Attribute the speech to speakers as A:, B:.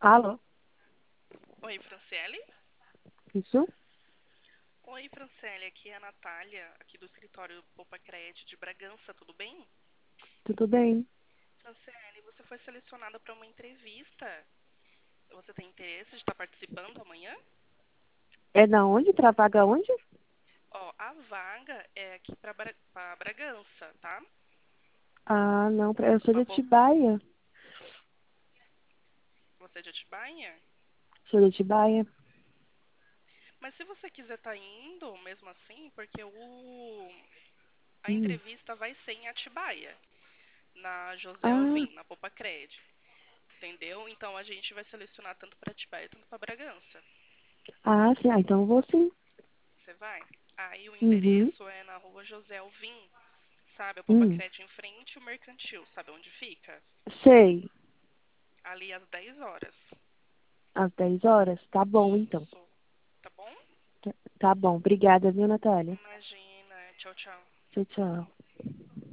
A: Alô?
B: Oi, Franciele?
A: Isso?
B: Oi, Franciele, aqui é a Natália, aqui do escritório Popacred de Bragança, tudo bem?
A: Tudo bem?
B: Franciele, você foi selecionada para uma entrevista. Você tem interesse de estar participando amanhã?
A: É da onde? Pra vaga onde?
B: Ó, a vaga é aqui para Bragança, tá?
A: Ah, não, eu sou de
B: Pra
A: Atibaia.
B: Você é de Atibaia?
A: Sou de Atibaia.
B: Mas se você quiser estar indo, mesmo assim, porque a
A: Hum.
B: entrevista vai ser em Atibaia, na José
A: Ah,
B: Alvim, na Popacred, entendeu? Então a gente vai selecionar tanto para Atibaia, tanto para Bragança.
A: sim. Ah, então eu vou sim.
B: Você vai? Aí o
A: Uhum.
B: endereço é na rua José Alvim, sabe? A
A: Hum.
B: Popacred em frente, o Mercantil, sabe onde fica?
A: Sei.
B: Ali às 10 horas.
A: Às 10 horas? Tá bom, então.
B: Isso. Tá bom?
A: Tá bom. Obrigada, viu, Natália?
B: Imagina. Tchau, tchau.
A: Tchau, tchau.